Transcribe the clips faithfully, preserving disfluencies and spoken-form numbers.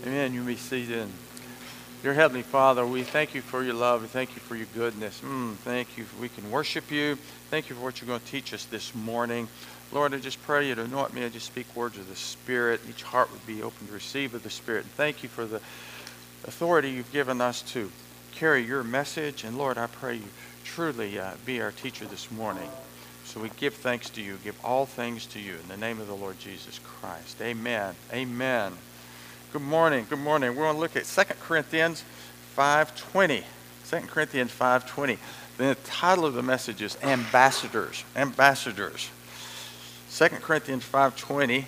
Amen. You may be seated. Dear Heavenly Father, we thank you for your love. We thank you for your goodness. Mm, thank you. We can worship you. Thank you for what you're going to teach us this morning. Lord, I just pray you to anoint me. I just speak words of the Spirit. Each heart would be open to receive of the Spirit. And thank you for the authority you've given us to carry your message. And Lord, I pray you truly uh, be our teacher this morning. So we give thanks to you, give all things to you in the name of the Lord Jesus Christ. Amen. Amen. Good morning. Good morning. We're going to look at Second Corinthians five twenty. Second Corinthians five twenty. The title of the message is Ambassadors. Ambassadors. Second Corinthians five twenty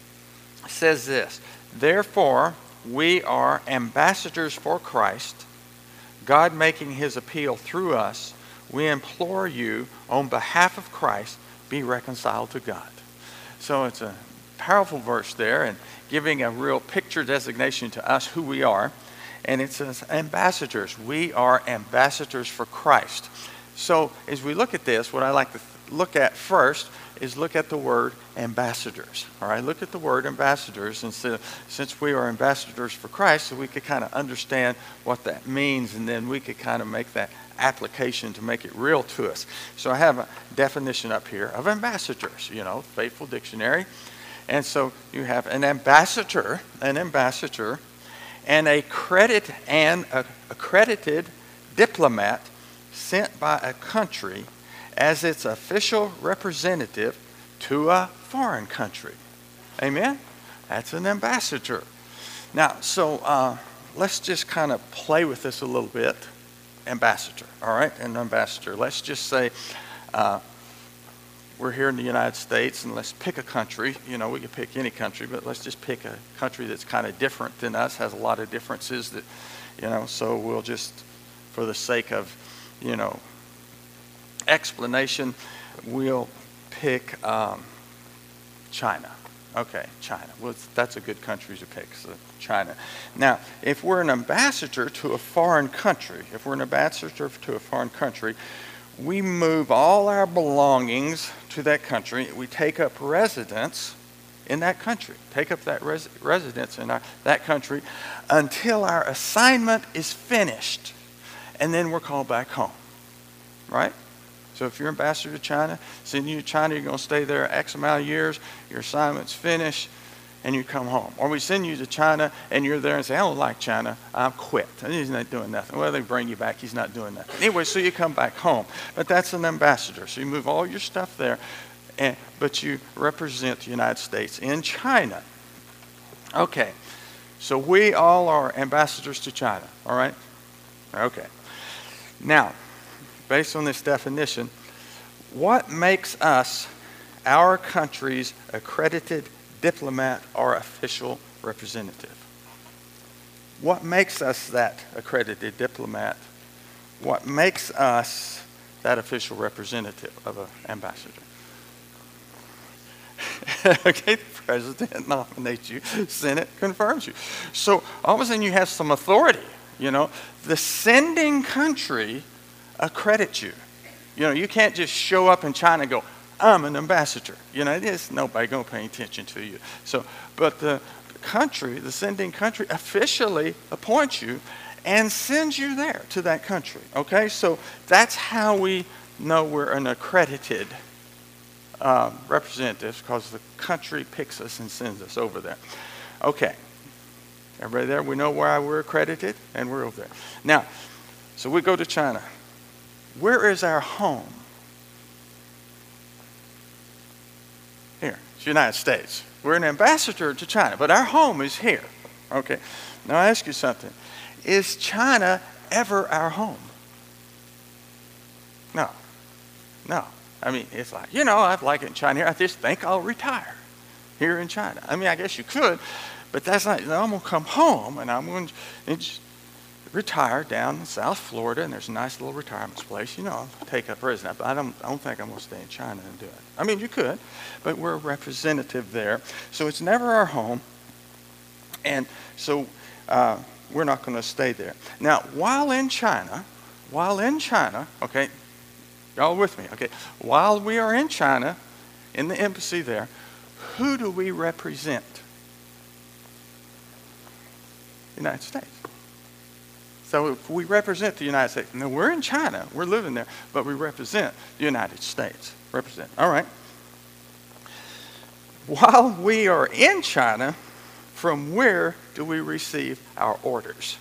says this, "Therefore we are ambassadors for Christ, God making his appeal through us. We implore you on behalf of Christ, be reconciled to God." So it's a powerful verse there and giving a real picture designation to us who we are. And it says ambassadors. We are ambassadors for Christ. So as we look at this, what I like to look at first is look at the word ambassadors. All right, look at the word ambassadors. And so, since we are ambassadors for Christ, so we could kind of understand what that means, and then we could kind of make that application to make it real to us. So I have a definition up here of ambassadors, you know, Faithful Dictionary. And so you have an ambassador, an ambassador, and a credit and a accredited diplomat sent by a country as its official representative to a foreign country. Amen? That's an ambassador. Now, so uh, let's just kind of play with this a little bit. Ambassador, all right? An ambassador. Let's just say uh, we're here in the United States, and let's pick a country. You know, we could pick any country, but let's just pick a country that's kind of different than us, has a lot of differences that, you know, so we'll just, for the sake of, you know, explanation, we'll pick um, China. Okay, China. Well, that's a good country to pick, so China. Now, if we're an ambassador to a foreign country, if we're an ambassador to a foreign country, we move all our belongings to that country. We take up residence in that country, take up that res- residence in our, that country until our assignment is finished, and then we're called back home, right? So if you're ambassador to China, send you to China, you're going to stay there X amount of years, your assignment's finished, and you come home. Or we send you to China, and you're there and say, "I don't like China, I'll quit." And he's not doing nothing. Well, they bring you back, he's not doing nothing. Anyway, so you come back home. But that's an ambassador. So you move all your stuff there, and, but you represent the United States in China. Okay, so we all are ambassadors to China, all right? Okay. Now, based on this definition, what makes us our country's accredited diplomat or official representative? What makes us that accredited diplomat? What makes us that official representative of an ambassador? Okay, the president nominates you, Senate confirms you. So all of a sudden you have some authority, you know. The sending country accredits you. You know, you can't just show up in China and go, "I'm an ambassador." You know, there's nobody going to pay attention to you. So, but the country, the sending country, officially appoints you and sends you there to that country. Okay, so that's how we know we're an accredited uh, representative, because the country picks us and sends us over there. Okay, everybody there? We know why we're accredited, and we're over there. Now, so we go to China. Where is our home? Here, it's the United States. We're an ambassador to China, but our home is here. Okay, now I ask you something. Is China ever our home? No, no. I mean, it's like, you know, I'd like it in China here. I just think I'll retire here in China. I mean, I guess you could, but that's not, I'm going to come home and I'm going to just retire down in South Florida, and there's a nice little retirement place. You know, I'll take up residence. But I don't, I don't think I'm going to stay in China and do it. I mean, you could, but we're a representative there. So it's never our home, and so uh, we're not going to stay there. Now, while in China, while in China, okay, y'all with me? Okay, while we are in China, in the embassy there, who do we represent? United States. So if we represent the United States, now we're in China, we're living there, but we represent the United States. Represent. All right. While we are in China, from where do we receive our orders?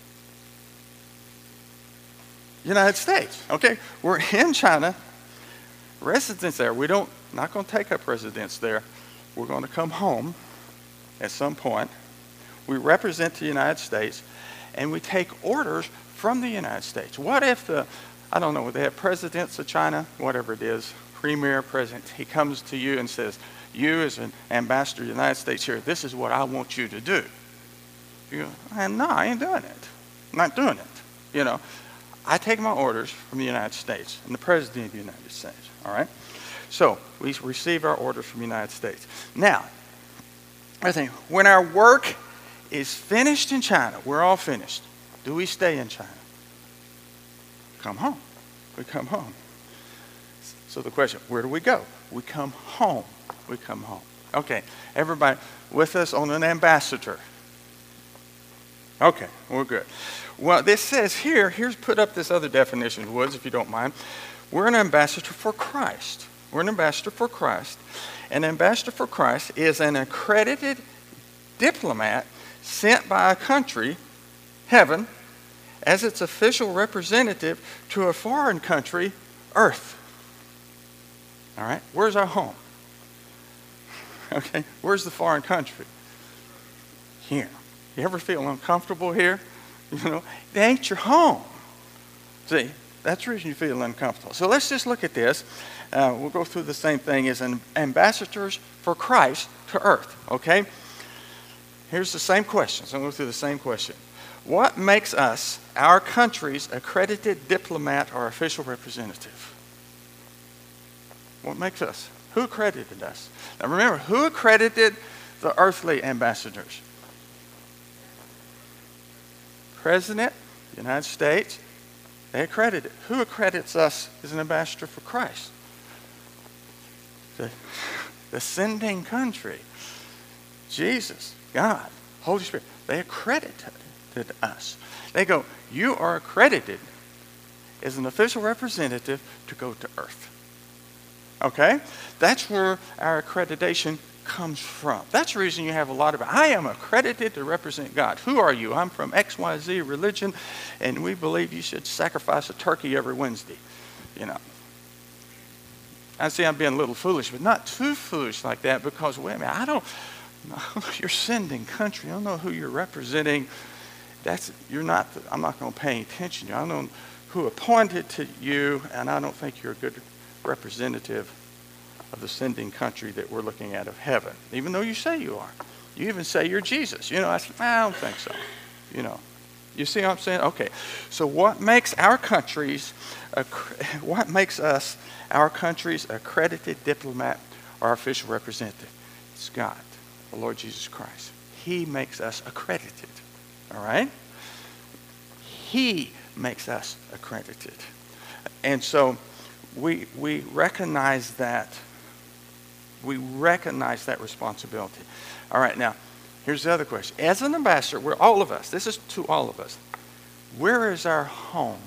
United States. Okay, we're in China, residence there. We don't, not going to take up residence there. We're going to come home at some point. We represent the United States, and we take orders from the United States. What if the, I don't know, they have presidents of China, whatever it is, premier, president, he comes to you and says, you as an ambassador of the United States here, this is what I want you to do. You go, no, I ain't doing it. I'm not doing it. You know, I take my orders from the United States and the President of the United States, all right? So we receive our orders from the United States. Now, I think when our work is finished in China, we're all finished. Do we stay in China? Come home. We come home. So the question, where do we go? We come home. We come home. Okay, everybody with us on an ambassador. Okay, we're good. Well, this says here, here's put up this other definition, Woods, if you don't mind. We're an ambassador for Christ. We're an ambassador for Christ. An ambassador for Christ is an accredited diplomat sent by a country, heaven, as its official representative to a foreign country, earth. All right, where's our home? Okay, where's the foreign country? Here. You ever feel uncomfortable here? You know, it ain't your home. See, that's the reason you feel uncomfortable. So let's just look at this. Uh, we'll go through the same thing as an ambassadors for Christ to earth, okay? Here's the same question. So I'm going to go through the same question. What makes us, our country's accredited diplomat or official representative? What makes us? Who accredited us? Now remember, who accredited the earthly ambassadors? President, United States, they accredit it. Who accredits us as an ambassador for Christ? The, the sending country. Jesus, God, Holy Spirit, they accredited us. They go, you are accredited as an official representative to go to earth. Okay? That's where our accreditation comes from. That's the reason you have a lot of, I am accredited to represent God. Who are you? I'm from X Y Z religion, and we believe you should sacrifice a turkey every Wednesday. You know. I see I'm being a little foolish, but not too foolish like that, because, wait a minute, I don't know you're sending country. I don't know who you're representing. That's, you're not, I'm not going to pay attention to you. I don't know who appointed to you, and I don't think you're a good representative of the sending country that we're looking at of heaven, even though you say you are. You even say you're Jesus. You know, I, say, I don't think so. You know, you see what I'm saying? Okay, so what makes our countries, what makes us, our country's accredited diplomat or official representative? It's God, the Lord Jesus Christ. He makes us accredited, all right? He makes us accredited. And so we we recognize that We recognize that responsibility. All right, now, here's the other question. As an ambassador, we're all of us. This is to all of us. Where is our home?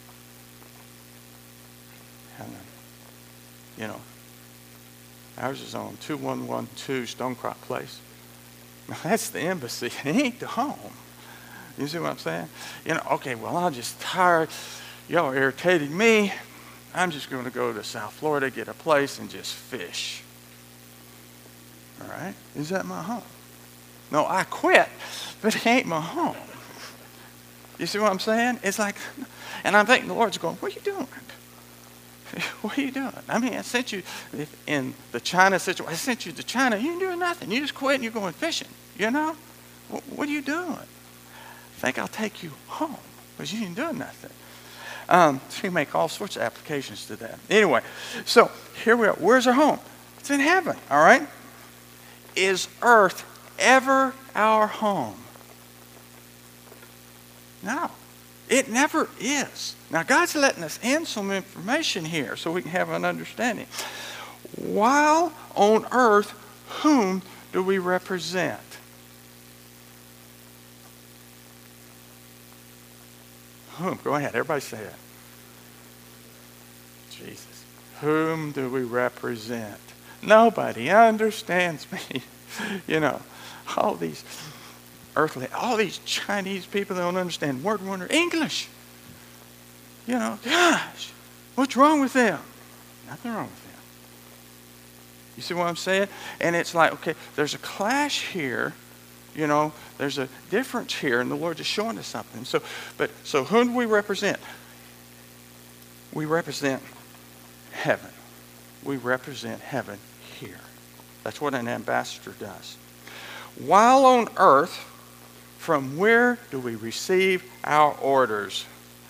You know, ours is on two one one two Stonecrop Place. Now, that's the embassy. It ain't the home. You see what I'm saying? You know, okay, well, I'm just tired. Y'all are irritating me. I'm just going to go to South Florida, get a place, and just fish. All right? Is that my home? No, I quit, but it ain't my home. You see what I'm saying? It's like, and I'm thinking the Lord's going, what are you doing? What are you doing? I mean, I sent you in the China situation. I sent you to China. You ain't doing nothing. You just quit and you're going fishing. You know? What, what are you doing? I think I'll take you home because you ain't doing nothing. Um, so you make all sorts of applications to that. Anyway, so here we are. Where's our home? It's in heaven, all right? Is earth ever our home? No, it never is. Now, God's letting us in some information here so we can have an understanding. While on earth, whom do we represent? Whom? Go ahead. Everybody say it. Jesus. Whom do we represent? Nobody understands me. You know, all these earthly, all these Chinese people that don't understand word wonder English. You know, gosh, what's wrong with them? Nothing wrong with them. You see what I'm saying? And it's like, okay, there's a clash here. You know, there's a difference here, and the Lord is showing us something. So, but so whom do we represent? We represent heaven. We represent heaven here. That's what an ambassador does. While on earth, from where do we receive our orders?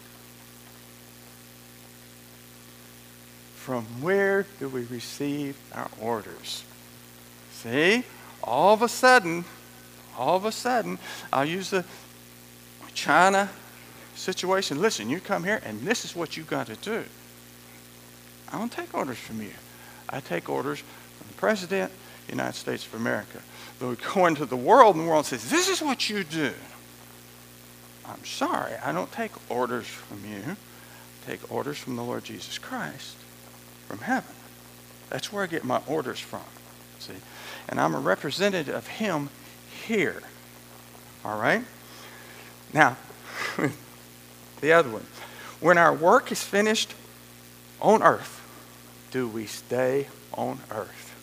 From where do we receive our orders? See, all of a sudden, all of a sudden, I'll use the China situation. Listen, you come here and this is what you got to do. I don't take orders from you. I take orders from the President of the United States of America. But we go into the world and the world says, this is what you do. I'm sorry, I don't take orders from you. I take orders from the Lord Jesus Christ. From heaven. That's where I get my orders from. See? And I'm a representative of him here. All right? Now, the other one. When our work is finished on earth, do we stay on earth?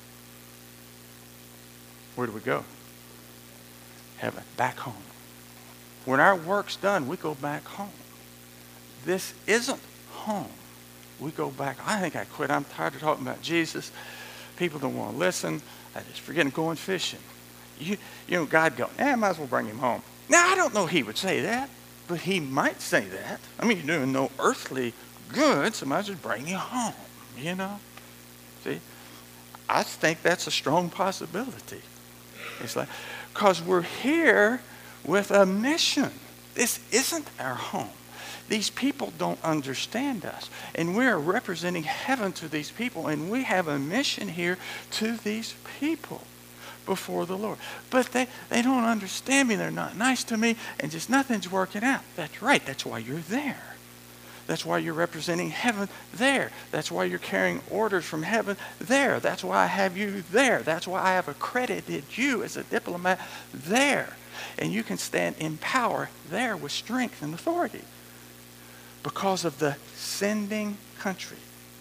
Where do we go? Heaven. Back home. When our work's done, we go back home. This isn't home. We go back. I think I quit. I'm tired of talking about Jesus. People don't want to listen. I just forget going fishing. You, you know, God go, eh, I might as well bring him home. Now, I don't know he would say that, but he might say that. I mean, you're doing no earthly good, so I might as well bring you home, you know? See? I think that's a strong possibility. It's like, because we're here with a mission. This isn't our home. These people don't understand us. And we are representing heaven to these people. And we have a mission here to these people before the Lord. But they, they don't understand me. They're not nice to me. And just nothing's working out. That's right. That's why you're there. That's why you're representing heaven there. That's why you're carrying orders from heaven there. That's why I have you there. That's why I have accredited you as a diplomat there. And you can stand in power there with strength and authority. Because of the sending country.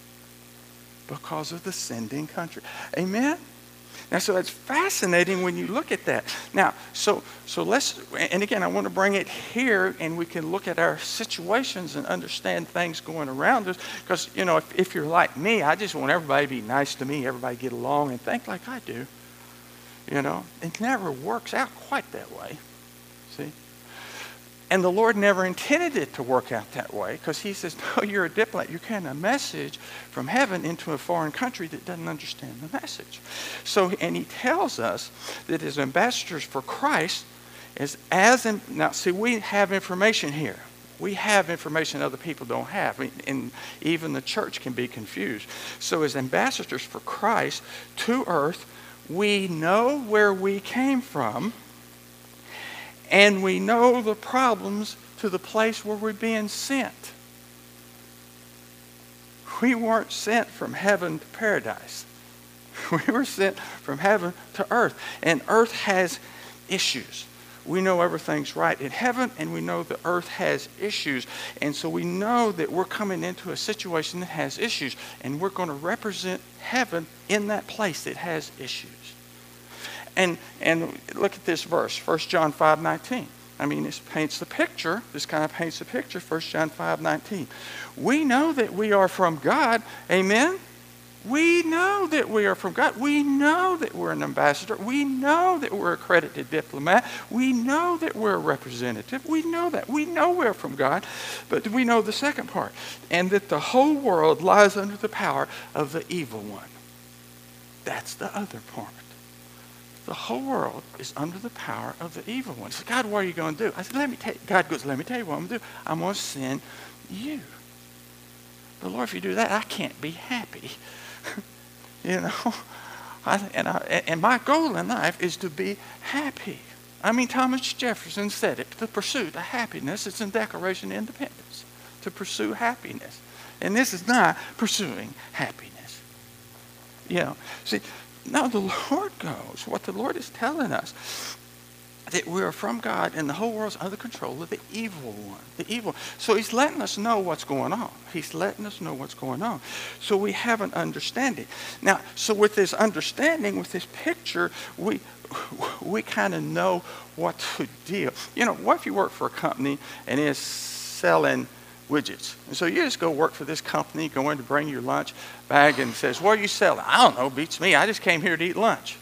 Because of the sending country. Amen? Now, so it's fascinating when you look at that. Now, so so let's, and again, I want to bring it here, and we can look at our situations and understand things going around us. Because, you know, if, if you're like me, I just want everybody to be nice to me, everybody get along and think like I do. You know, it never works out quite that way. See? And the Lord never intended it to work out that way, because he says, no, you're a diplomat. You're carrying a message from heaven into a foreign country that doesn't understand the message. So, and he tells us that as ambassadors for Christ, is as in, now see, we have information here. We have information other people don't have. And even the church can be confused. So as ambassadors for Christ to earth, we know where we came from. And we know the problems to the place where we're being sent. We weren't sent from heaven to paradise. We were sent from heaven to earth. And earth has issues. We know everything's right in heaven, and we know the earth has issues. And so we know that we're coming into a situation that has issues. And we're going to represent heaven in that place that has issues. And and look at this verse, First John five nineteen. I mean, this paints the picture. This kind of paints the picture, First John five nineteen. We know that we are from God. Amen? We know that we are from God. We know that we're an ambassador. We know that we're a accredited diplomat. We know that we're a representative. We know that. We know we're from God. But we know the second part. And that the whole world lies under the power of the evil one. That's the other part. The whole world is under the power of the evil one. So, God, what are you going to do? I said, let me tell you. God goes, let me tell you what I'm going to do. I'm going to send you. But Lord, if you do that, I can't be happy. You know? I, and, I, and my goal in life is to be happy. I mean, Thomas Jefferson said it, the pursuit of happiness is in Declaration of Independence. To pursue happiness. And this is not pursuing happiness. You know, see, now the Lord goes, what the Lord is telling us, that we are from God and the whole world's under control of the evil one. The evil. So he's letting us know what's going on. He's letting us know what's going on. So we have an understanding. Now, so with this understanding, with this picture, we we kind of know what to do. You know, what if you work for a company and it's selling widgets? And so you just go work for this company, go in to bring your lunch bag and says, what are you selling? I don't know, beats me. I just came here to eat lunch.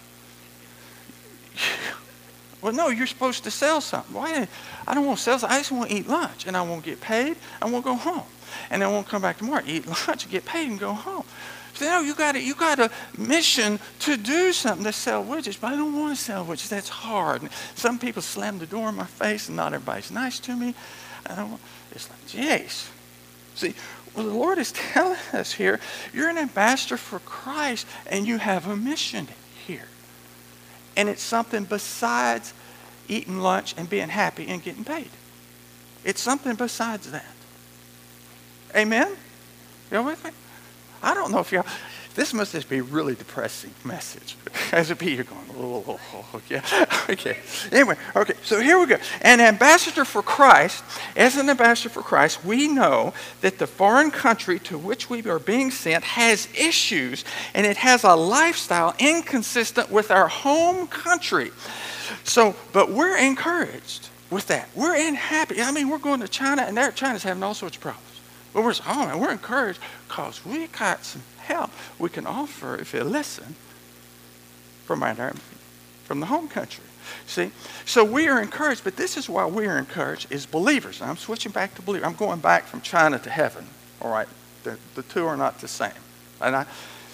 Well, no, you're supposed to sell something. Why? I don't want to sell something. I just want to eat lunch, and I won't get paid. I won't go home, and I won't come back tomorrow. Eat lunch, get paid, and go home. So, no, you got a, you got a mission to do something, to sell widgets, but I don't want to sell widgets. That's hard. And some people slam the door in my face, and not everybody's nice to me. I don't want, it's like, jeez. See, well, the Lord is telling us here, you're an ambassador for Christ, and you have a mission here. And it's something besides eating lunch and being happy and getting paid. It's something besides that. Amen? You with me? I don't know if y'all, this must just be a really depressing message. As a P, you're going, oh, oh, oh, yeah. Okay. Anyway, okay, so here we go. An ambassador for Christ, as an ambassador for Christ, we know that the foreign country to which we are being sent has issues, and it has a lifestyle inconsistent with our home country. So, but we're encouraged with that. We're in happy. I mean, we're going to China, and there China's having all sorts of problems. But we're, oh, man, we're encouraged because we got some help we can offer if you listen from our, from the home country. See? So we are encouraged, but this is why we are encouraged as believers. Now, I'm switching back to believers. I'm going back from China to heaven. All right? The, the two are not the same. And I,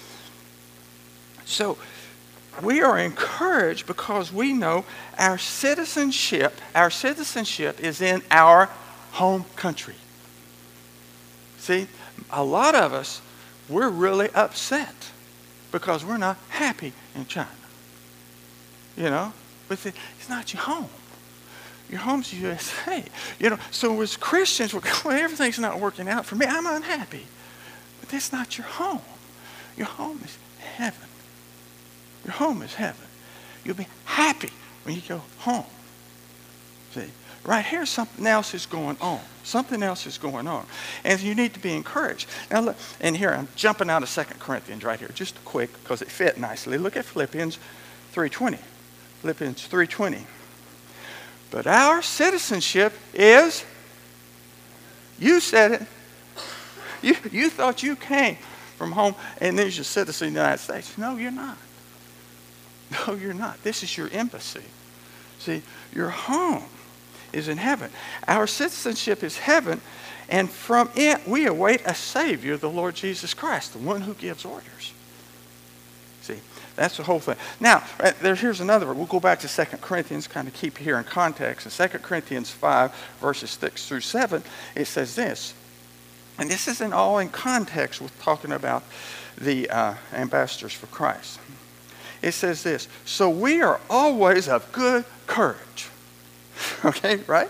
so we are encouraged because we know our citizenship, our citizenship is in our home country. See, a lot of us, we're really upset because we're not happy in China. You know, but it's not your home. Your home's the U S A. You know, so as Christians, we're going, well, everything's not working out for me. I'm unhappy. But that's not your home. Your home is heaven. Your home is heaven. You'll be happy when you go home. See? Right here, something else is going on. Something else is going on. And you need to be encouraged. Now look, and here, I'm jumping out of Second Corinthians right here, just quick, because it fit nicely. Look at Philippians three twenty. Philippians three twenty. But our citizenship is, you said it. You, you thought you came from home, and there's your citizen of the United States. No, you're not. No, you're not. This is your embassy. See, your home is in heaven. Our citizenship is heaven, and from it we await a Savior, the Lord Jesus Christ, the one who gives orders. See, that's the whole thing. Now, right there, here's another one. We'll go back to Second Corinthians, kind of keep here in context. In Second Corinthians five, verses six through seven, it says this, and this isn't all in context with talking about the uh, ambassadors for Christ. It says this, so we are always of good courage. Okay, right?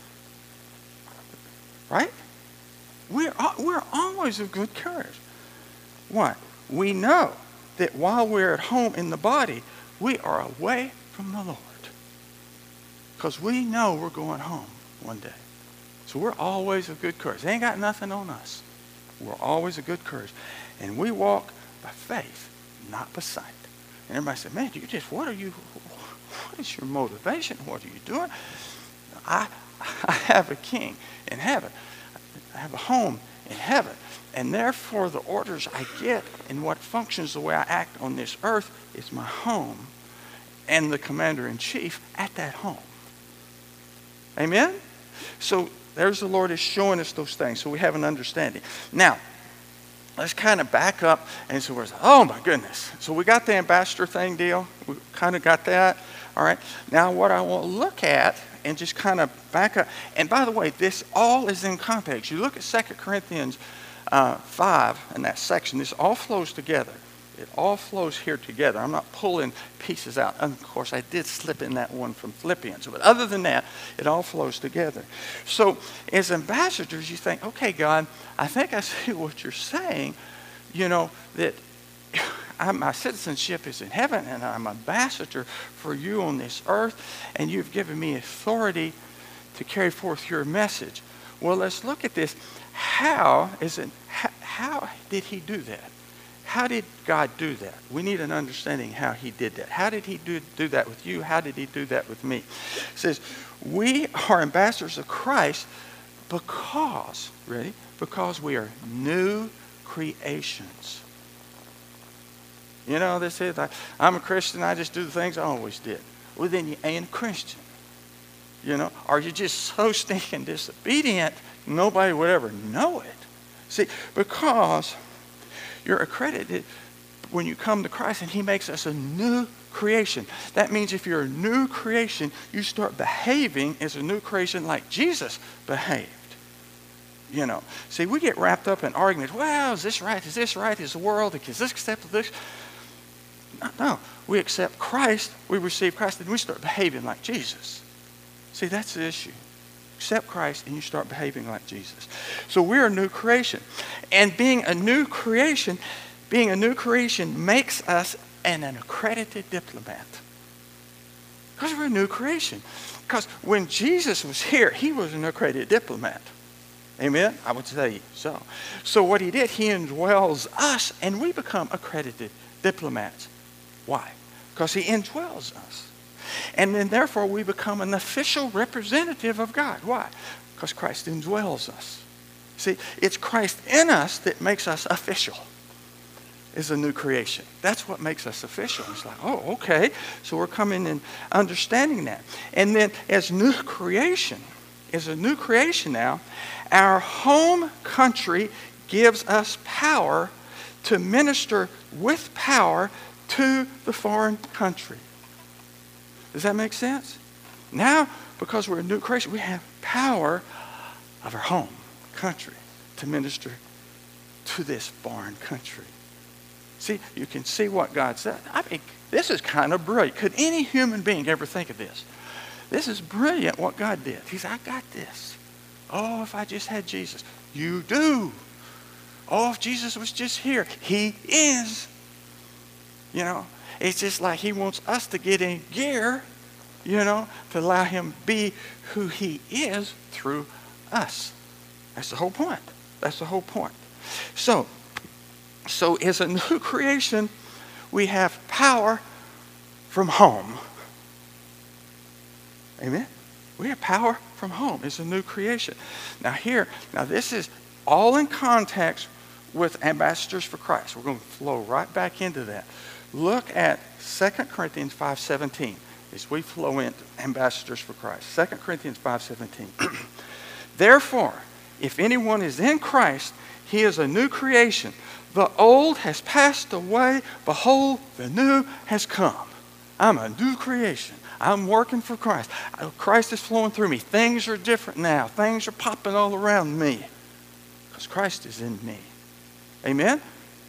Right? We're, we're always of good courage. Why? We know that while we're at home in the body, we are away from the Lord. Because we know we're going home one day. So we're always of good courage. They ain't got nothing on us. We're always of good courage. And we walk by faith, not by sight. And everybody said, man, you just, what are you, what is your motivation? What are you doing? I, I have a king in heaven. I have a home in heaven. And therefore, the orders I get and what functions the way I act on this earth is my home and the commander-in-chief at that home. Amen? So there's the Lord is showing us those things so we have an understanding. Now, let's kind of back up and so we're oh my goodness. So we got the ambassador thing deal. We kind of got that. All right. Now what I want to look at and just kind of back up. And by the way, this all is in context. You look at Second Corinthians uh, five in that section. This all flows together. It all flows here together. I'm not pulling pieces out. And of course, I did slip in that one from Philippians. But other than that, it all flows together. So as ambassadors, you think, okay, God, I think I see what you're saying. You know, that I'm, my citizenship is in heaven, and I'm an ambassador for you on this earth, and you've given me authority to carry forth your message. Well, let's look at this. How is it? How, how did he do that? How did God do that? We need an understanding how he did that. How did he do, do that with you? How did he do that with me? It says, we are ambassadors of Christ because, ready? Because we are new creations. You know, they say, I'm a Christian, I just do the things I always did. Well, then you ain't a Christian. You know, or you're just so stinking disobedient, nobody would ever know it. See, because you're accredited when you come to Christ, and he makes us a new creation. That means if you're a new creation, you start behaving as a new creation like Jesus behaved. You know, see, we get wrapped up in arguments. Well, is this right? Is this right? Is the world? Is this acceptable? This? No, no. We accept Christ. We receive Christ, and we start behaving like Jesus. See, that's the issue. Accept Christ, and you start behaving like Jesus. So we're a new creation. And being a new creation, being a new creation makes us an, an accredited diplomat. Because we're a new creation. Because when Jesus was here, he was an accredited diplomat. Amen? I would say so. So what he did, he indwells us, and we become accredited diplomats. Why? Because he indwells us. And then therefore we become an official representative of God. Why? Because Christ indwells us. See, it's Christ in us that makes us official. Is a new creation. That's what makes us official. It's like, oh, okay. So we're coming and understanding that. And then as new creation, as a new creation now, our home country gives us power to minister with power to the foreign country. Does that make sense? Now, because we're a new creation, we have power of our home country to minister to this foreign country. See, you can see what God said. I mean, this is kind of brilliant. Could any human being ever think of this? This is brilliant what God did. He said, I got this. Oh, if I just had Jesus. You do. Oh, if Jesus was just here. He is. You know, it's just like he wants us to get in gear, you know, to allow him to be who he is through us. That's the whole point. That's the whole point. So, so as a new creation, we have power from home. Amen? We have power from home. It's a new creation. Now here, now this is all in context with ambassadors for Christ. We're going to flow right back into that. Look at Second Corinthians five seventeen as we flow into ambassadors for Christ. Second Corinthians five seventeen. Therefore, if anyone is in Christ, he is a new creation. The old has passed away. Behold, the new has come. I'm a new creation. I'm working for Christ. Christ is flowing through me. Things are different now. Things are popping all around me because Christ is in me. Amen?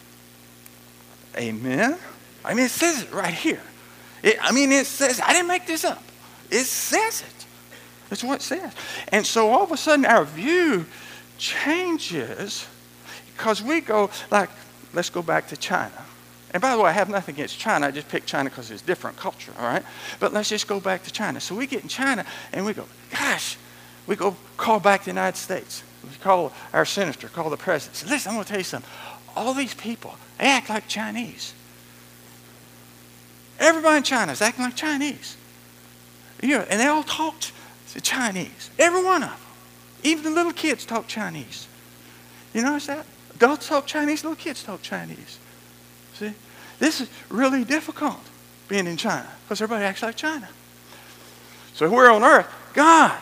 Amen? I mean, it says it right here. It, I mean, it says, I didn't make this up. It says it. That's what it says. And so all of a sudden our view changes because we go, like, let's go back to China. And by the way, I have nothing against China. I just picked China because it's different culture, all right? But let's just go back to China. So we get in China and we go, gosh, we go call back the United States. We call our senator, call the president. Say, listen, I'm going to tell you something. All these people, they act like Chinese. Everybody in China is acting like Chinese. You know, and they all talk Chinese. Every one of them. Even the little kids talk Chinese. You notice that? Adults talk Chinese, little kids talk Chinese. See? This is really difficult being in China because everybody acts like China. So we're on earth. God,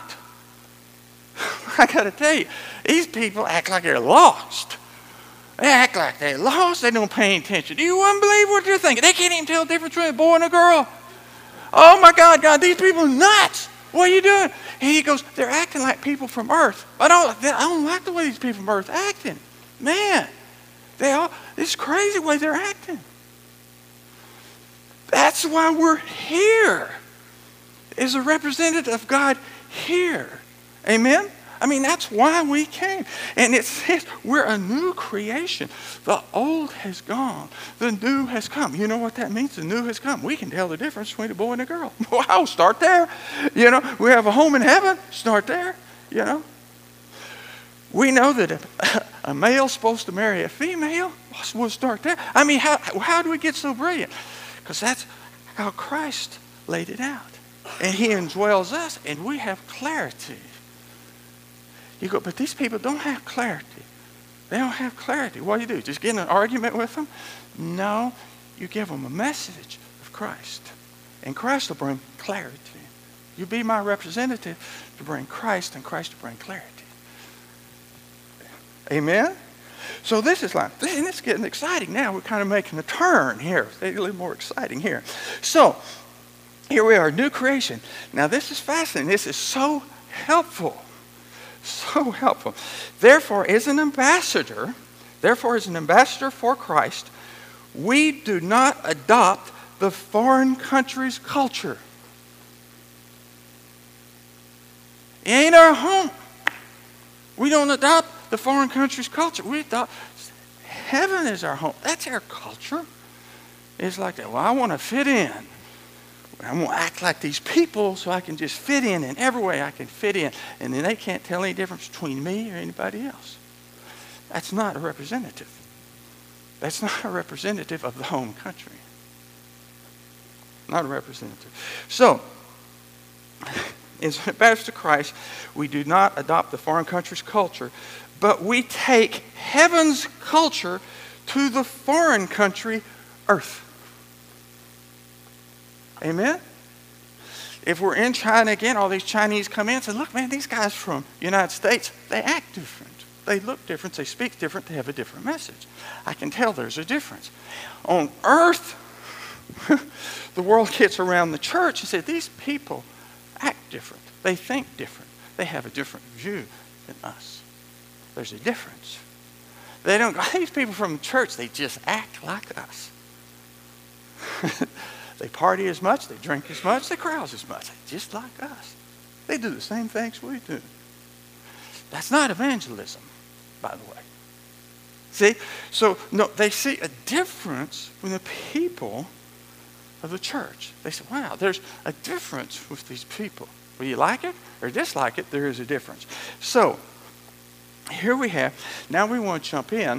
I got to tell you, these people act like they're lost. They act like they're lost. They don't pay attention. You wouldn't believe what they're thinking. They can't even tell the difference between a boy and a girl. Oh, my God, God, these people are nuts. What are you doing? And he goes, they're acting like people from earth. I don't, I don't like the way these people from earth acting. Man, they all, it's crazy the way they're acting. That's why we're here, is a representative of God here. Amen? I mean, that's why we came. And it says we're a new creation. The old has gone. The new has come. You know what that means? The new has come. We can tell the difference between a boy and a girl. Wow, start there. You know, we have a home in heaven. Start there. You know. We know that a, a male's supposed to marry a female. We'll start there. I mean, how, how do we get so brilliant? Because that's how Christ laid it out. And he indwells us, and we have clarity. You go, but these people don't have clarity. They don't have clarity. What do you do? Just get in an argument with them? No, you give them a message of Christ. And Christ will bring clarity. You be my representative to bring Christ, and Christ to bring clarity. Amen? So this is like, and it's getting exciting now. We're kind of making a turn here. It's a little more exciting here. So, here we are, new creation. Now this is fascinating. This is so helpful. So helpful. Therefore, as an ambassador, therefore, as an ambassador for Christ, we do not adopt the foreign country's culture. It ain't our home. We don't adopt the foreign country's culture. We adopt heaven is our home. That's our culture. It's like that. Well, I want to fit in. I'm going to act like these people so I can just fit in in every way I can fit in. And then they can't tell any difference between me or anybody else. That's not a representative. That's not a representative of the home country. Not a representative. So, as an ambassador to Christ, we do not adopt the foreign country's culture, but we take heaven's culture to the foreign country, earth. Amen? If we're in China again, all these Chinese come in and say, look, man, these guys from the United States, they act different. They look different. They speak different. They have a different message. I can tell there's a difference. On earth, the world gets around the church and says, these people act different. They think different. They have a different view than us. There's a difference. They don't go, these people from the church, they just act like us. They party as much, they drink as much, they carouse as much, just like us. They do the same things we do. That's not evangelism, by the way. See? So, no, they see a difference from the people of the church. They say, wow, there's a difference with these people. Whether you like it or dislike it, there is a difference. So, here we have, now we want to jump in.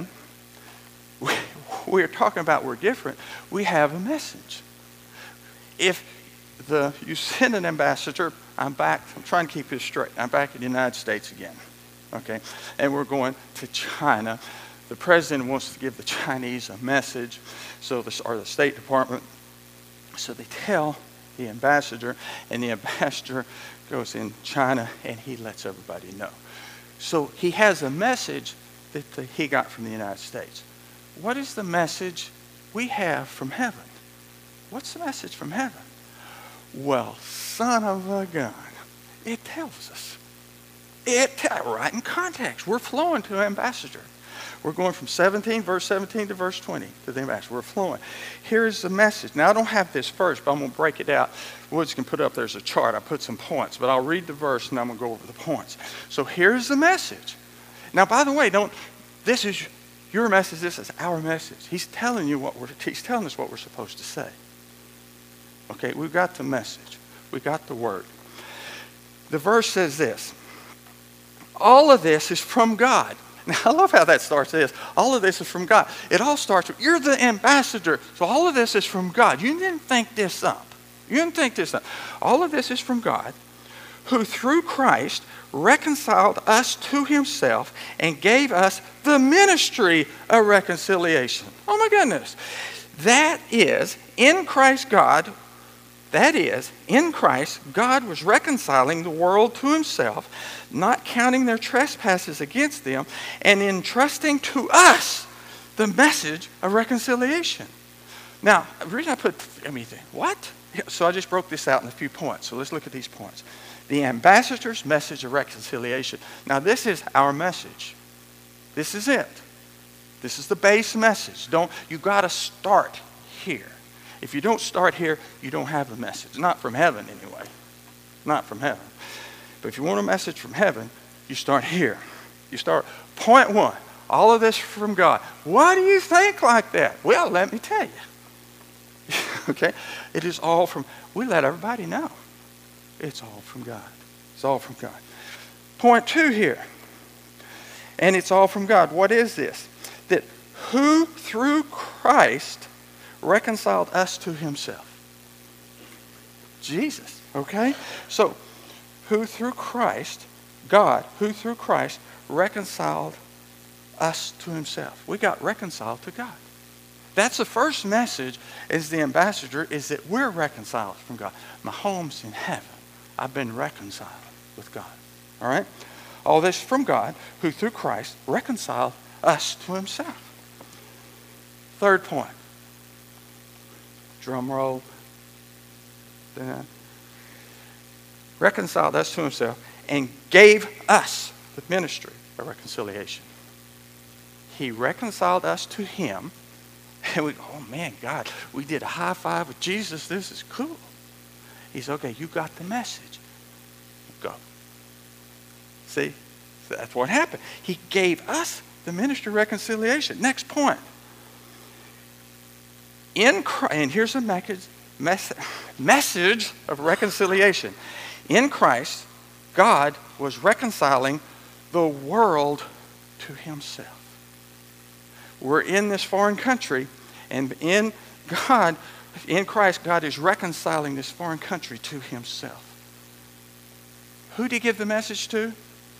We're talking about we're different. We have a message. If the you send an ambassador, I'm back, I'm trying to keep this straight. I'm back in the United States again. Okay? And we're going to China. The president wants to give the Chinese a message, so the, or the State Department. So they tell the ambassador, and the ambassador goes in China, and he lets everybody know. So he has a message that the, he got from the United States. What is the message we have from heaven? What's the message from heaven? Well, son of a gun, it tells us. It right in context. We're flowing to ambassador. We're going from seventeen, verse seventeen to verse twenty to the ambassador. We're flowing. Here's the message. Now, I don't have this first, but I'm going to break it out. Woods can put up, there's a chart. I put some points, but I'll read the verse and I'm going to go over the points. So here's the message. Now, by the way, don't. This is your message. This is our message. He's telling you what we're. He's telling us what we're supposed to say. Okay, we've got the message. We got the word. The verse says this. All of this is from God. Now, I love how that starts this. All of this is from God. It all starts with, you're the ambassador. So all of this is from God. You didn't think this up. You didn't think this up. All of this is from God, who through Christ reconciled us to himself and gave us the ministry of reconciliation. Oh my goodness. That is, in Christ God, that is, in Christ, God was reconciling the world to himself, not counting their trespasses against them, and entrusting to us the message of reconciliation. Now, the reason I put, I mean, what? So I just broke this out in a few points. So let's look at these points. The ambassador's message of reconciliation. Now, this is our message. This is it. This is the base message. Don't, you got to start here. If you don't start here, you don't have a message. Not from heaven, anyway. Not from heaven. But if you want a message from heaven, you start here. You start, point one, all of this from God. Why do you think like that? Well, let me tell you. Okay? It is all from, we let everybody know. It's all from God. It's all from God. Point two here. And it's all from God. What is this? That who through Christ reconciled us to himself. Jesus. Okay? So, who through Christ, God, who through Christ reconciled us to himself. We got reconciled to God. That's the first message as the ambassador, is that we're reconciled from God. My home's in heaven. I've been reconciled with God. All right? All this from God, who through Christ reconciled us to himself. Third point. Drum roll. Then reconciled us to himself and gave us the ministry of reconciliation. He reconciled us to him. And we go, oh man, God, we did a high five with Jesus. This is cool. He's, okay, you got the message. Go. See? That's what happened. He gave us the ministry of reconciliation. Next point. In Christ, and here's a message, message of reconciliation. In Christ, God was reconciling the world to himself. We're in this foreign country, and in God, in Christ, God is reconciling this foreign country to himself. Who did he give the message to?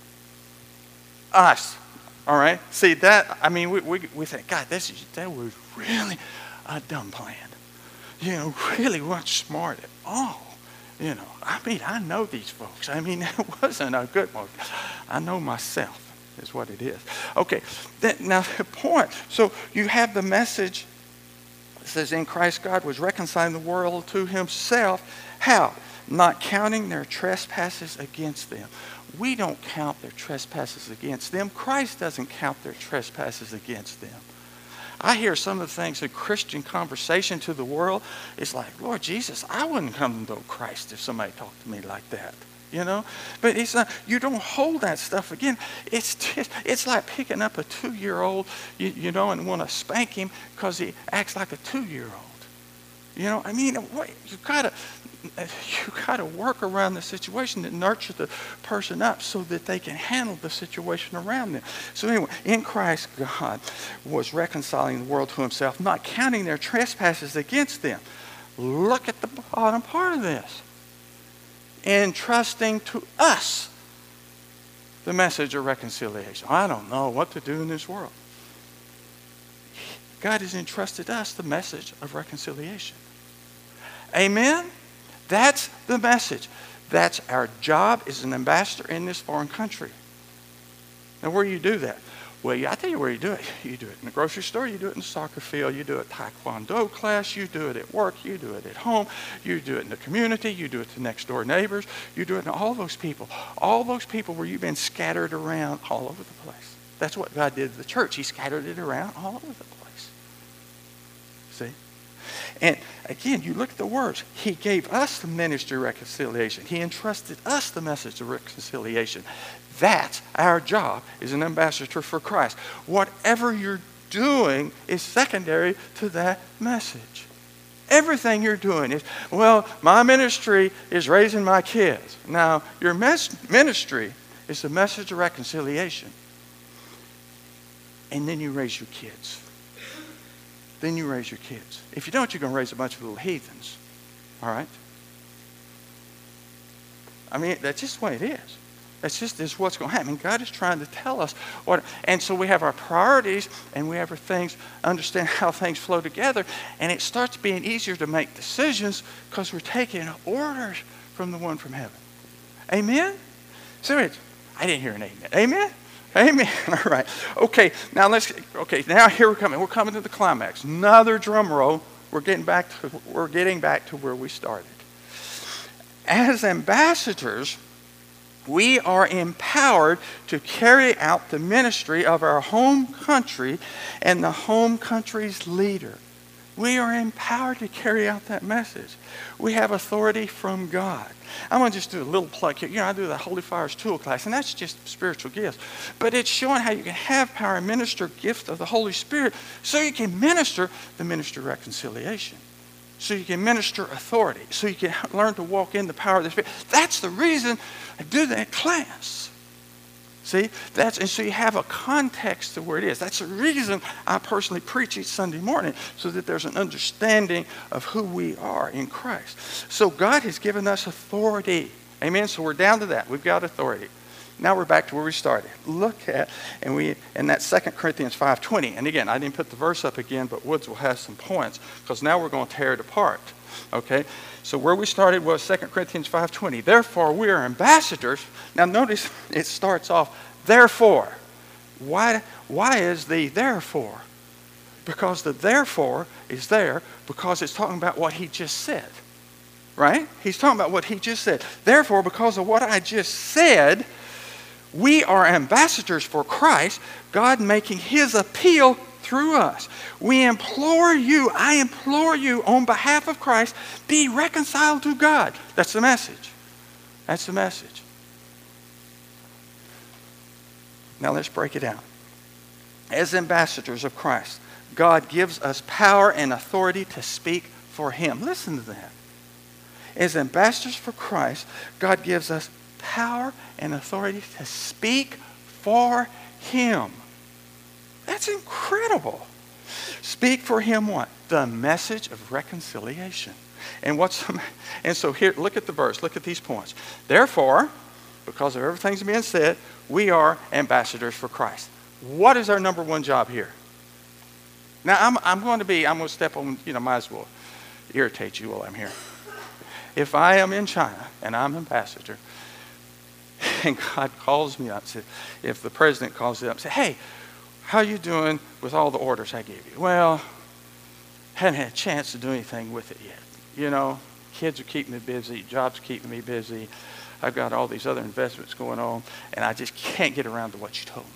Us. All right? See, that, I mean, we, we, we think, God, this is, that was really a dumb plan. You know, really wasn't smart at all. You know, I mean, I know these folks. I mean, it wasn't a good one. I know myself is what it is. Okay, that, now the point. So you have the message. It says, in Christ God was reconciling the world to himself. How? Not counting their trespasses against them. We don't count their trespasses against them. Christ doesn't count their trespasses against them. I hear some of the things in Christian conversation to the world. It's like, Lord Jesus, I wouldn't come to know Christ if somebody talked to me like that. You know? But it's not, you don't hold that stuff again. It's just, it's like picking up a two-year-old, you, you know, and want to spank him because he acts like a two-year-old. You know, I mean, what, you gotta, you gotta work around the situation to nurture the person up so that they can handle the situation around them. So anyway, in Christ, God was reconciling the world to himself, not counting their trespasses against them. Look at the bottom part of this. Entrusting to us the message of reconciliation. I don't know what to do in this world. God has entrusted us the message of reconciliation. Amen? That's the message. That's our job as an ambassador in this foreign country. Now, where do you do that? Well, I tell you where you do it. You do it in the grocery store. You do it in the soccer field. You do it taekwondo class. You do it at work. You do it at home. You do it in the community. You do it to next door neighbors. You do it to all those people. All those people where you've been scattered around all over the place. That's what God did to the church. He scattered it around all over the place. See? And again, you look at the words. He gave us the ministry of reconciliation. He entrusted us the message of reconciliation. That's our job as an ambassador for Christ. Whatever you're doing is secondary to that message. Everything you're doing is, well, my ministry is raising my kids. Now, your mes- ministry is the message of reconciliation. And then you raise your kids. Then you raise your kids. If you don't, you're going to raise a bunch of little heathens. All right? I mean, that's just the way it is. That's just is what's going to happen. God is trying to tell us what, and so we have our priorities and we have our things, understand how things flow together, and it starts being easier to make decisions because we're taking orders from the one from heaven. Amen? So it's, I didn't hear an amen. Amen? Amen. All right. Okay. Now let's. Okay. Now here we're coming. We're coming to the climax. Another drum roll. We're getting back to. We're getting back to where we started. As ambassadors, we are empowered to carry out the ministry of our home country and the home country's leader. We are empowered to carry out that message. We have authority from God. I'm going to just do a little plug here. You know, I do the Holy Fire's tool class, and that's just spiritual gifts. But it's showing how you can have power and minister gift of the Holy Spirit so you can minister the ministry of reconciliation. So you can minister authority. So you can learn to walk in the power of the Spirit. That's the reason I do that class. See, that's, and so you have a context to where it is. That's the reason I personally preach each Sunday morning, so that there's an understanding of who we are in Christ. So God has given us authority. Amen. So we're down to that. We've got authority. Now we're back to where we started. Look at, and we, and that's Second Corinthians five twenty. And again, I didn't put the verse up again, but Woods will have some points, because now we're going to tear it apart. Okay? So where we started was Second Corinthians five twenty. Therefore, we are ambassadors. Now notice it starts off, therefore. Why, why is the therefore? Because the therefore is there because it's talking about what he just said. Right? He's talking about what he just said. Therefore, because of what I just said, we are ambassadors for Christ, God making his appeal through us. We implore you, I implore you on behalf of Christ, be reconciled to God. That's the message. That's the message. Now let's break it down. As ambassadors of Christ, God gives us power and authority to speak for him. Listen to that. As ambassadors for Christ, God gives us power and authority to speak for him. That's incredible. Speak for him what? The message of reconciliation. And what's and so here, look at the verse. Look at these points. Therefore, because of everything's being said, we are ambassadors for Christ. What is our number one job here? Now, I'm, I'm going to be, I'm going to step on, you know, might as well irritate you while I'm here. If I am in China and I'm ambassador, and God calls me up, said, if the president calls me up and says, hey, how you doing with all the orders I gave you? Well, hadn't had a chance to do anything with it yet. You know, kids are keeping me busy, jobs are keeping me busy. I've got all these other investments going on, and I just can't get around to what you told me.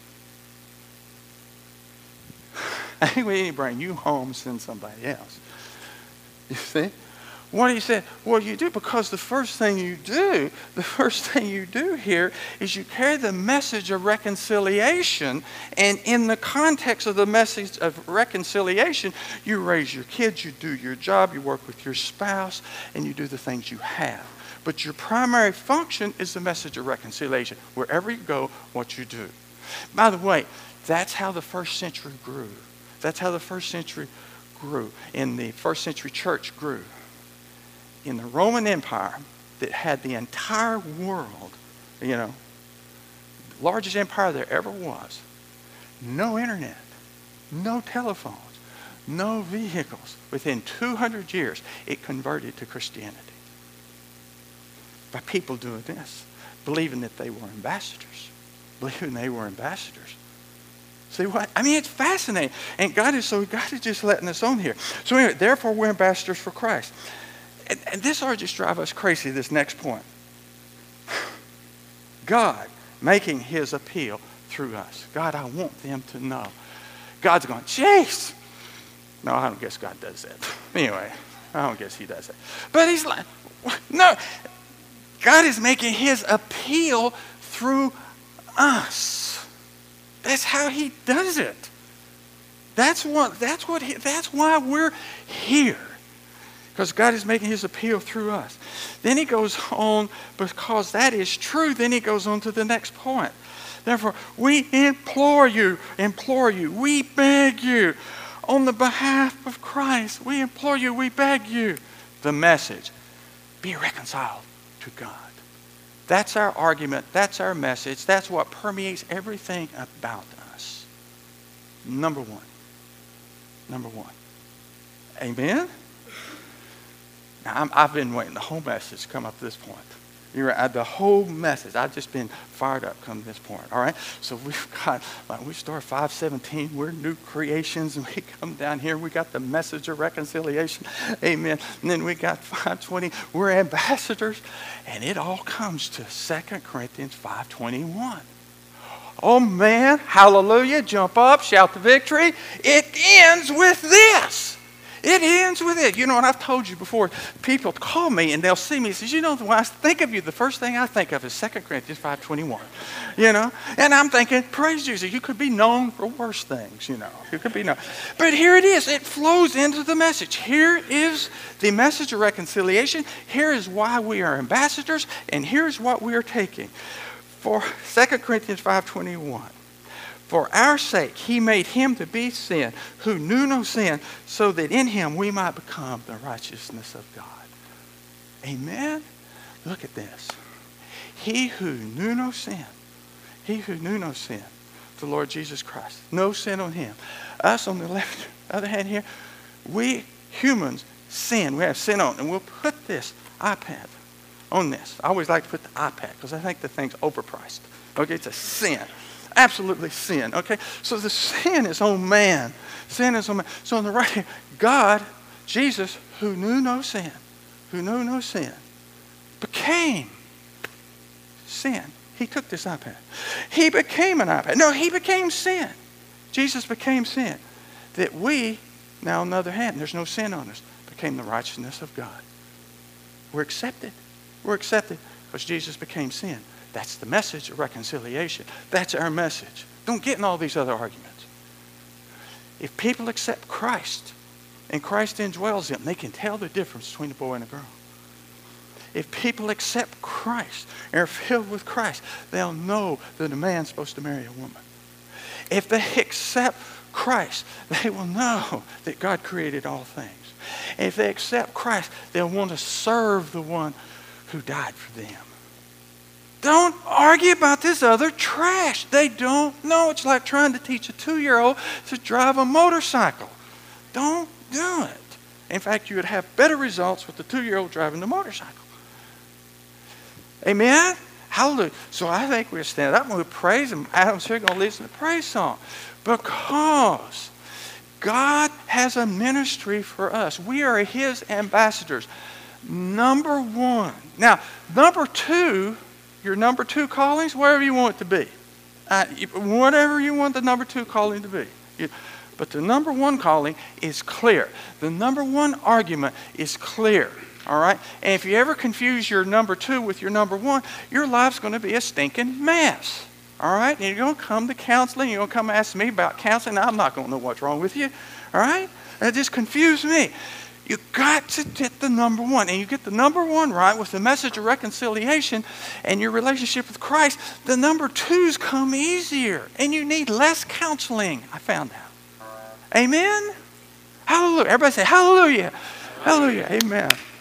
I think we need to bring you home and send somebody else. You see? What do you say? Well, you do, because the first thing you do, the first thing you do here is you carry the message of reconciliation, and in the context of the message of reconciliation, you raise your kids, you do your job, you work with your spouse, and you do the things you have. But your primary function is the message of reconciliation. Wherever you go, what you do. By the way, that's how the first century grew. That's how the first century grew. In the first century church grew. In the Roman Empire that had the entire world, you know, the largest empire there ever was, no internet, no telephones, no vehicles. Within two hundred years, it converted to Christianity. By people doing this, believing that they were ambassadors, believing they were ambassadors. See what? I mean, it's fascinating. And God is so, God is just letting us on here. So anyway, therefore we're ambassadors for Christ. And, and this ought to just drive us crazy, this next point. God making his appeal through us. God, I want them to know. God's going, jeez. No, I don't guess God does that. Anyway, I don't guess he does that. But he's like, no. God is making his appeal through us. That's how he does it. That's what, that's what, he, that's why we're here. Because God is making his appeal through us. Then he goes on, because that is true, then he goes on to the next point. Therefore, we implore you, implore you, we beg you, on the behalf of Christ, we implore you, we beg you. The message, be reconciled to God. That's our argument, that's our message, that's what permeates everything about us. Number one. Number one. Amen? Now, I'm, I've been waiting the whole message to come up to this point. You're right, the whole message. I've just been fired up come to this point. All right? So we've got, like, we start five seventeen. We're new creations. And we come down here. We got the message of reconciliation. Amen. And then we got five twenty. We're ambassadors. And it all comes to Second Corinthians five twenty-one. Oh, man. Hallelujah. Jump up. Shout the victory. It ends with this. It ends with it. You know, and I've told you before, people call me and they'll see me and say, you know, when I think of you, the first thing I think of is Second Corinthians five twenty-one. You know? And I'm thinking, praise Jesus, you could be known for worse things, you know. You could be known. But here it is. It flows into the message. Here is the message of reconciliation. Here is why we are ambassadors, and here's what we are taking. For Second Corinthians five twenty-one. For our sake, he made him to be sin, who knew no sin, so that in him we might become the righteousness of God. Amen? Look at this. He who knew no sin, he who knew no sin, the Lord Jesus Christ, no sin on him. Us on the left, other hand here, we humans sin. We have sin on, and we'll put this iPad on this. I always like to put the iPad because I think the thing's overpriced. Okay, it's a sin. Absolutely sin. Okay, so the sin is on man. Sin is on man. So on the right hand, God, Jesus, who knew no sin, who knew no sin, became sin. He took this iPad. He became an iPad. No, he became sin. Jesus became sin. That we, now on the other hand, there's no sin on us, became the righteousness of God. We're accepted. We're accepted because Jesus became sin. That's the message of reconciliation. That's our message. Don't get in all these other arguments. If people accept Christ and Christ indwells them, they can tell the difference between a boy and a girl. If people accept Christ and are filled with Christ, they'll know that a man's supposed to marry a woman. If they accept Christ, they will know that God created all things. And if they accept Christ, they'll want to serve the one who died for them. Don't argue about this other trash. They don't know. It's like trying to teach a two-year-old to drive a motorcycle. Don't do it. In fact, you would have better results with the two-year-old driving the motorcycle. Amen? Hallelujah. So I think we'll stand up and we'll praise him. Adam's here going to lead us in the praise song. Because God has a ministry for us. We are his ambassadors. Number one. Now, number two, your number two callings, wherever you want it to be. Uh, whatever you want the number two calling to be. You, but the number one calling is clear. The number one argument is clear. All right? And if you ever confuse your number two with your number one, your life's going to be a stinking mess. All right? And you're going to come to counseling. You're going to come ask me about counseling. I'm not going to know what's wrong with you. All right? That just confused me. You got to get the number one. And you get the number one right with the message of reconciliation and your relationship with Christ, the number twos come easier. And you need less counseling, I found out. Amen? Hallelujah. Everybody say hallelujah. Hallelujah. Amen.